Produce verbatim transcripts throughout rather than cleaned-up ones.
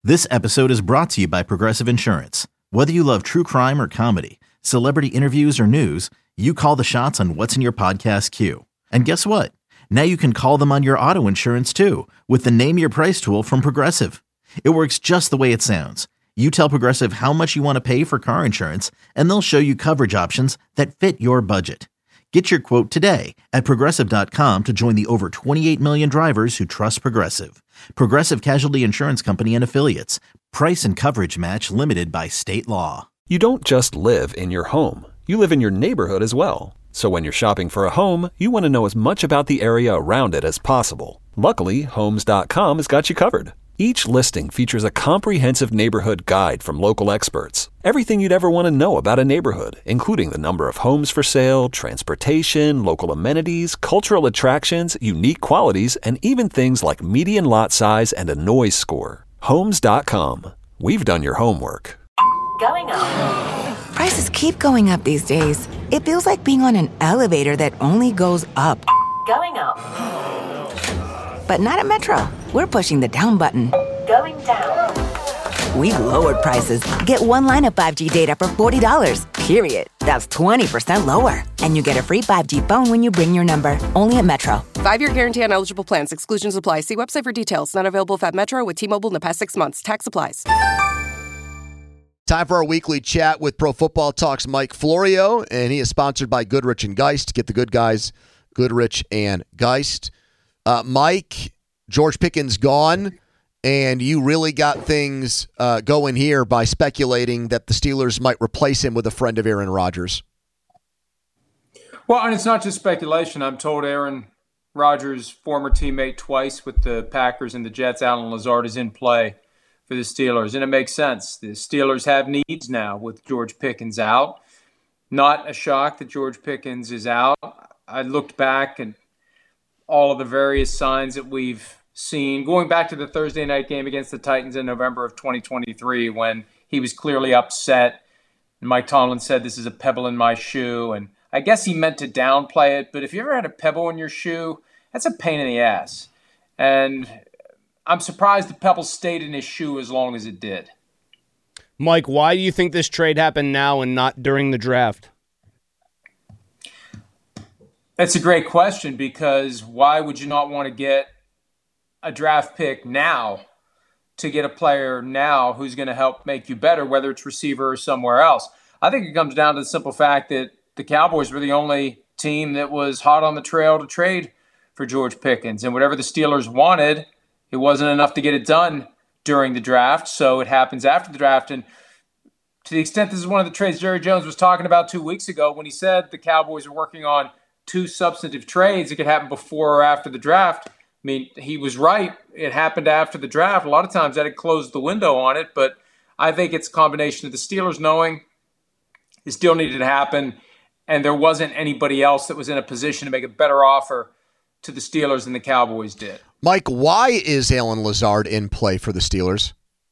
This episode is brought to you by Progressive Insurance. Whether you love true crime or comedy, celebrity interviews or news, you call the shots on what's in your podcast queue. And guess what? Now you can call them on your auto insurance too with the Name Your Price tool from Progressive. It works just the way it sounds. You tell Progressive how much you want to pay for car insurance, and they'll show you coverage options that fit your budget. Get your quote today at Progressive dot com to join the over twenty-eight million drivers who trust Progressive. Progressive Casualty Insurance Company and Affiliates. Price and coverage match limited by state law. You don't just live in your home. You live in your neighborhood as well. So when you're shopping for a home, you want to know as much about the area around it as possible. Luckily, Homes dot com has got you covered. Each listing features a comprehensive neighborhood guide from local experts. Everything you'd ever want to know about a neighborhood, including the number of homes for sale, transportation, local amenities, cultural attractions, unique qualities, and even things like median lot size and a noise score. Homes dot com. We've done your homework. Going up. Prices keep going up these days. It feels like being on an elevator that only goes up. Going up. But not at Metro. We're pushing the down button. Going down. We've lowered prices. Get one line of five G data for forty dollars, period. That's twenty percent lower. And you get a free five G phone when you bring your number. Only at Metro. Five-year guarantee on eligible plans. Exclusions apply. See website for details. Not available if at Metro with T-Mobile in the past six months. Tax applies. Time for our weekly chat with Pro Football Talk's Mike Florio, and he is sponsored by Goodrich and Geist. Get the good guys, Goodrich and Geist. Uh, Mike, George Pickens gone, and you really got things uh, going here by speculating that the Steelers might replace him with a friend of Aaron Rodgers. Well, and it's not just speculation. I'm told Aaron Rodgers' former teammate twice with the Packers and the Jets, Allen Lazard, is in play for the Steelers, and it makes sense. The Steelers have needs now with George Pickens out. Not a shock that George Pickens is out. I looked back and all of the various signs that we've seen, going back to the Thursday night game against the Titans in November of twenty twenty-three when he was clearly upset. And Mike Tomlin said, "This is a pebble in my shoe." And I guess he meant to downplay it, but if you ever had a pebble in your shoe, that's a pain in the ass. And I'm surprised the pebble stayed in his shoe as long as it did. Mike, why do you think this trade happened now and not during the draft? That's a great question, because why would you not want to get a draft pick now to get a player now who's going to help make you better, whether it's receiver or somewhere else? I think it comes down to the simple fact that the Cowboys were the only team that was hot on the trail to trade for George Pickens. And whatever the Steelers wanted, it wasn't enough to get it done during the draft, so it happens after the draft. And to the extent this is one of the trades Jerry Jones was talking about two weeks ago when he said the Cowboys are working on two substantive trades, it could happen before or after the draft. I mean, he was right. It happened after the draft. A lot of times that had closed the window on it, but I think it's a combination of the Steelers knowing it still needed to happen, and there wasn't anybody else that was in a position to make a better offer to the Steelers than the Cowboys did. Mike, why is Allen Lazard in play for the Steelers?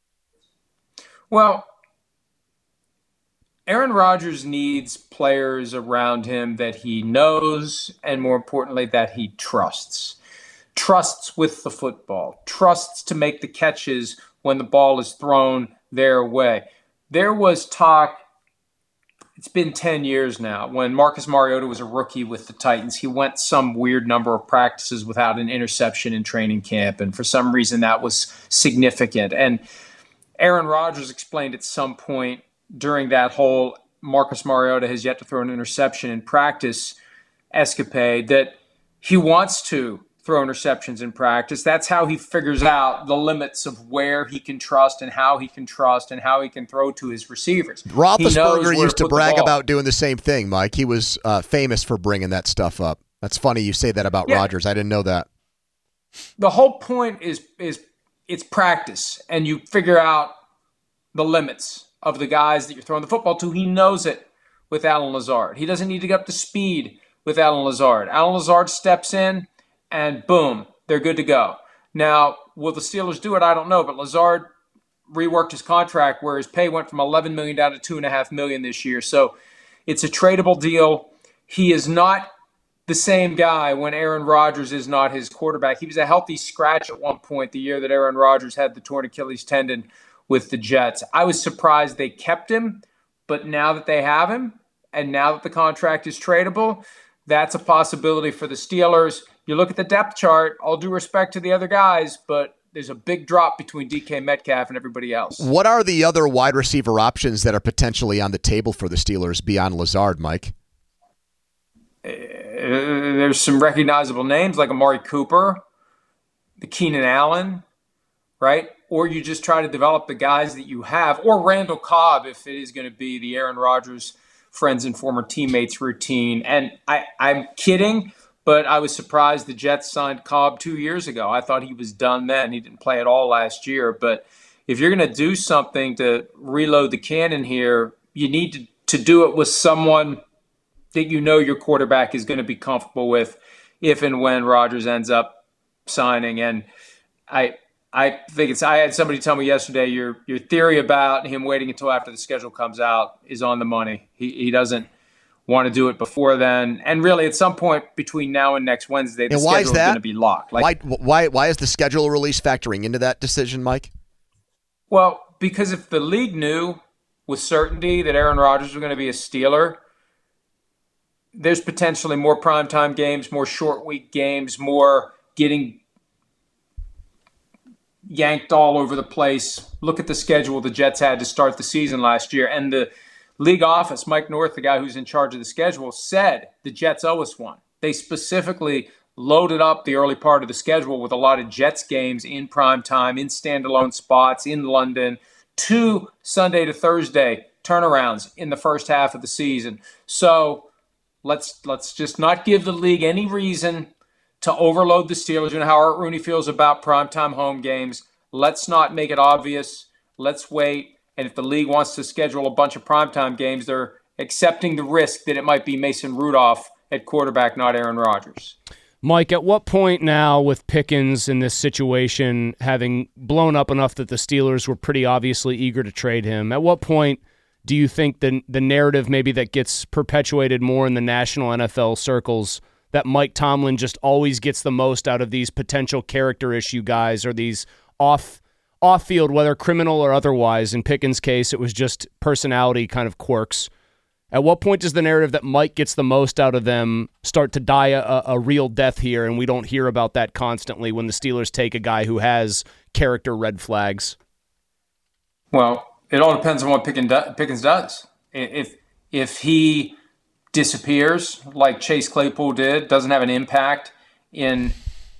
Well, Aaron Rodgers needs players around him that he knows, and more importantly, that he trusts. Trusts with the football. Trusts to make the catches when the ball is thrown their way. There was talk, it's been ten years now, when Marcus Mariota was a rookie with the Titans. He went some weird number of practices without an interception in training camp, and for some reason that was significant. And Aaron Rodgers explained at some point during that whole Marcus Mariota has yet to throw an interception in practice escapade that he wants to throw interceptions in practice. That's how he figures out the limits of where he can trust and how he can trust and how he can throw to his receivers. Roethlisberger used to, to brag about doing the same thing, Mike. He was uh, famous for bringing that stuff up. That's funny you say that about yeah. Rodgers. I didn't know that. The whole point is is it's practice, and you figure out the limits of the guys that you're throwing the football to. He knows it with Allen Lazard. He doesn't need to get up to speed with Allen Lazard. Allen Lazard steps in, and boom, they're good to go. Now, will the Steelers do it? I don't know, but Lazard reworked his contract where his pay went from eleven million dollars down to two point five million dollars this year. So it's a tradable deal. He is not the same guy when Aaron Rodgers is not his quarterback. He was a healthy scratch at one point the year that Aaron Rodgers had the torn Achilles tendon with the Jets. I was surprised they kept him, but now that they have him and now that the contract is tradable, that's a possibility for the Steelers. You look at the depth chart, all due respect to the other guys, but there's a big drop between D K Metcalf and everybody else. What are the other wide receiver options that are potentially on the table for the Steelers beyond Lazard, Mike? Uh, there's some recognizable names like Amari Cooper, the Keenan Allen, right? Or you just try to develop the guys that you have, or Randall Cobb if it is going to be the Aaron Rodgers friends and former teammates routine. And I, I'm kidding, but I was surprised the Jets signed Cobb two years ago. I thought he was done then. He didn't play at all last year. But if you're going to do something to reload the cannon here, you need to, to do it with someone that you know your quarterback is going to be comfortable with if and when Rodgers ends up signing. And I I think it's – I had somebody tell me yesterday your your theory about him waiting until after the schedule comes out is on the money. He he doesn't – want to do it before then, and really at some point between now and next Wednesday, the and why schedule is, that? is going to be locked. Like, why, why, why is the schedule release factoring into that decision, Mike? Well, because if the league knew with certainty that Aaron Rodgers was going to be a Steeler, there's potentially more primetime games, more short week games, more getting yanked all over the place. Look at the schedule the Jets had to start the season last year, and the league office, Mike North, the guy who's in charge of the schedule, said the Jets owe us one. They specifically loaded up the early part of the schedule with a lot of Jets games in prime time, in standalone spots, in London, two Sunday to Thursday turnarounds in the first half of the season. So let's let's just not give the league any reason to overload the Steelers. You know how Art Rooney feels about primetime home games. Let's not make it obvious. Let's wait. And if the league wants to schedule a bunch of primetime games, they're accepting the risk that it might be Mason Rudolph at quarterback, not Aaron Rodgers. Mike, at what point now with Pickens in this situation, having blown up enough that the Steelers were pretty obviously eager to trade him, at what point do you think the, the narrative maybe that gets perpetuated more in the national N F L circles that Mike Tomlin just always gets the most out of these potential character issue guys or these off off-field, whether criminal or otherwise? In Pickens' case, it was just personality kind of quirks. At what point does the narrative that Mike gets the most out of them start to die a, a real death here, and we don't hear about that constantly when the Steelers take a guy who has character red flags? Well, it all depends on what Pickens does. If if he disappears like Chase Claypool did, doesn't have an impact in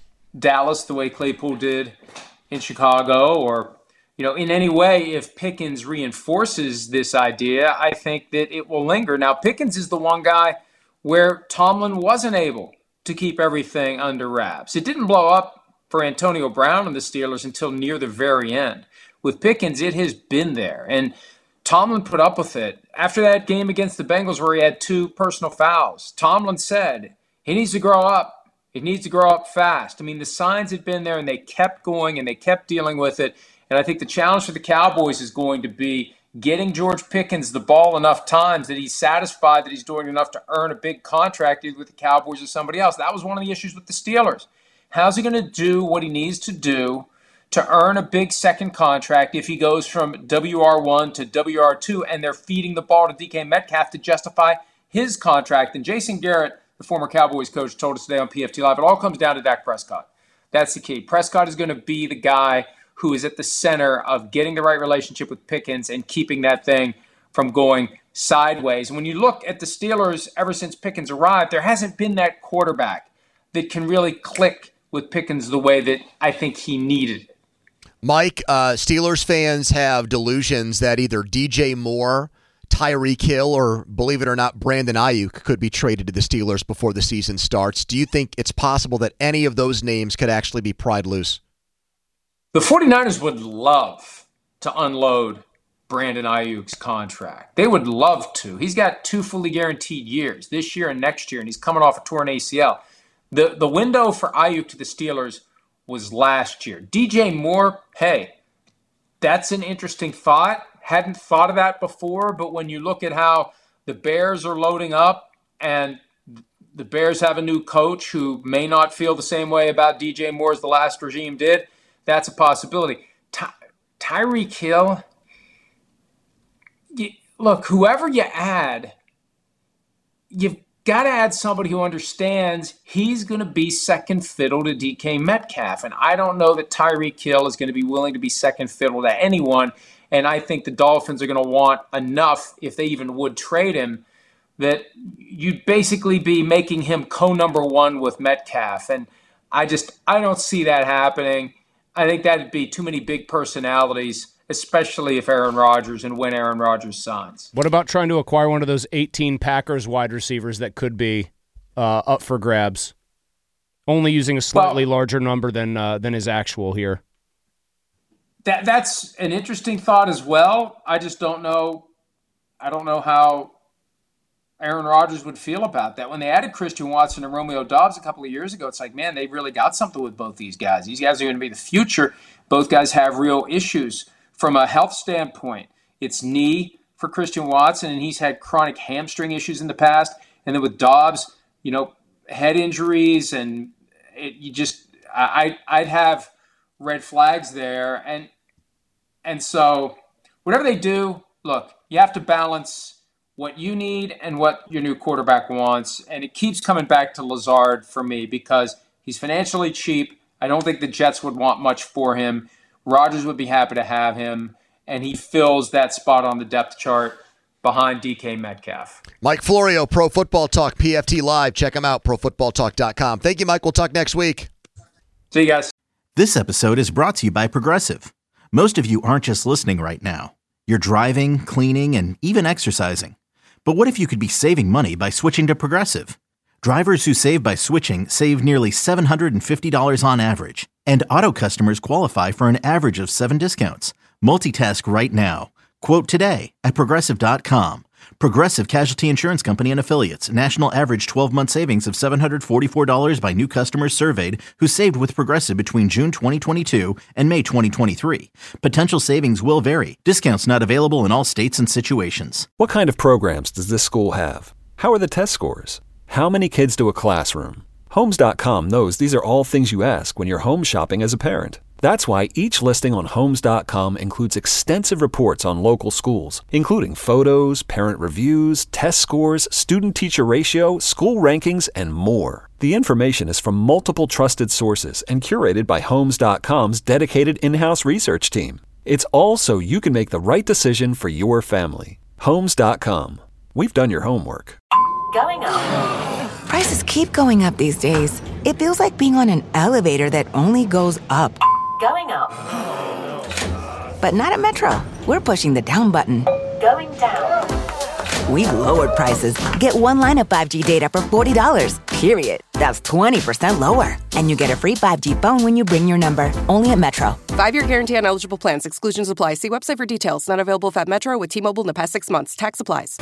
Dallas the way Claypool did in Chicago, or, you know, in any way, if Pickens reinforces this idea, I think that it will linger. Now, Pickens is the one guy where Tomlin wasn't able to keep everything under wraps. It didn't blow up for Antonio Brown and the Steelers until near the very end. With Pickens, it has been there, and Tomlin put up with it. After that game against the Bengals where he had two personal fouls, Tomlin said he needs to grow up. It needs to grow up fast. I mean, the signs had been there, and they kept going, and they kept dealing with it. And I think the challenge for the Cowboys is going to be getting George Pickens the ball enough times that he's satisfied that he's doing enough to earn a big contract either with the Cowboys or somebody else. That was one of the issues with the Steelers. How's he going to do what he needs to do to earn a big second contract if he goes from W R one to W R two and they're feeding the ball to D K Metcalf to justify his contract? And Jason Garrett, the former Cowboys coach, told us today on P F T Live, it all comes down to Dak Prescott. That's the key. Prescott is going to be the guy who is at the center of getting the right relationship with Pickens and keeping that thing from going sideways. And when you look at the Steelers, ever since Pickens arrived, there hasn't been that quarterback that can really click with Pickens the way that I think he needed. Mike, uh, Steelers fans have delusions that either D J Moore, Tyreek Hill, or, believe it or not, Brandon Ayuk could be traded to the Steelers before the season starts. Do you think it's possible that any of those names could actually be pried loose? The 49ers would love to unload Brandon Ayuk's contract. They would love to. He's got two fully guaranteed years, this year and next year, and he's coming off a torn A C L. The, the window for Ayuk to the Steelers was last year. D J Moore, hey, that's an interesting thought. Hadn't thought of that before, but when you look at how the Bears are loading up and the Bears have a new coach who may not feel the same way about D J Moore as the last regime did. That's a possibility. Ty- Tyreek Hill, you, look, whoever you add, you've got to add somebody who understands he's going to be second fiddle to D K Metcalf. And I don't know that Tyreek Hill is going to be willing to be second fiddle to anyone. And I think the Dolphins are going to want enough, if they even would trade him, that you'd basically be making him co-number one with Metcalf. And I just, I don't see that happening. I think that'd be too many big personalities, especially if Aaron Rodgers and when Aaron Rodgers signs. What about trying to acquire one of those eighteen Packers wide receivers that could be uh, up for grabs? Only using a slightly well, larger number than uh, than his actual here. That that's an interesting thought as well. I just don't know. I don't know how Aaron Rodgers would feel about that. When they added Christian Watson and Romeo Doubs a couple of years ago, it's like, man, they've really got something with both these guys. These guys are going to be the future. Both guys have real issues. From a health standpoint, it's knee for Christian Watson, and he's had chronic hamstring issues in the past. And then with Doubs, you know, head injuries, and it, you just, I, I'd have red flags there. And and so whatever they do, look, you have to balance what you need and what your new quarterback wants. And it keeps coming back to Lazard for me because he's financially cheap. I don't think the Jets would want much for him. Rodgers would be happy to have him, and he fills that spot on the depth chart behind D K Metcalf. Mike Florio, Pro Football Talk, P F T Live. Check him out, pro football talk dot com. Thank you, Mike. We'll talk next week. See you guys. This episode is brought to you by Progressive. Most of you aren't just listening right now. You're driving, cleaning, and even exercising. But what if you could be saving money by switching to Progressive? Drivers who save by switching save nearly seven hundred fifty dollars on average. And auto customers qualify for an average of seven discounts. Multitask right now. Quote today at Progressive dot com. Progressive Casualty Insurance Company and Affiliates. National average twelve-month savings of seven hundred forty-four dollars by new customers surveyed who saved with Progressive between June twenty twenty-two and May twenty twenty-three. Potential savings will vary. Discounts not available in all states and situations. What kind of programs does this school have? How are the test scores? How many kids do a classroom? Homes dot com knows these are all things you ask when you're home shopping as a parent. That's why each listing on Homes dot com includes extensive reports on local schools, including photos, parent reviews, test scores, student-teacher ratio, school rankings, and more. The information is from multiple trusted sources and curated by Homes dot com's dedicated in-house research team. It's all so you can make the right decision for your family. Homes dot com. We've done your homework. Going up. Prices keep going up these days. It feels like being on an elevator that only goes up. Going up. But not at Metro. We're pushing the down button. Going down. We've lowered prices. Get one line of five G data for forty dollars, period. That's twenty percent lower. And you get a free five G phone when you bring your number. Only at Metro. Five-year guarantee on eligible plans. Exclusions apply. See website for details. Not available if at Metro with T-Mobile in the past six months. Tax applies.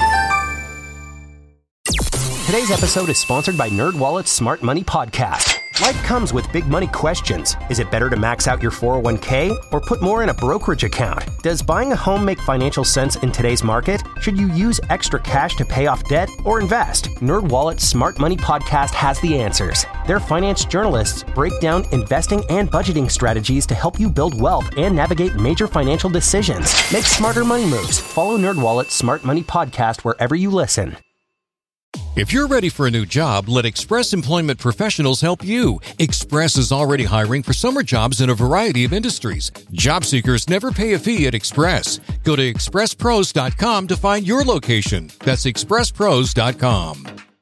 Today's episode is sponsored by NerdWallet's Smart Money Podcast. Life comes with big money questions. Is it better to max out your four oh one k or put more in a brokerage account? Does buying a home make financial sense in today's market? Should you use extra cash to pay off debt or invest? NerdWallet's Smart Money Podcast has the answers. Their finance journalists break down investing and budgeting strategies to help you build wealth and navigate major financial decisions. Make smarter money moves. Follow NerdWallet's Smart Money Podcast wherever you listen. If you're ready for a new job, let Express Employment Professionals help you. Express is already hiring for summer jobs in a variety of industries. Job seekers never pay a fee at Express. Go to express pros dot com to find your location. That's express pros dot com.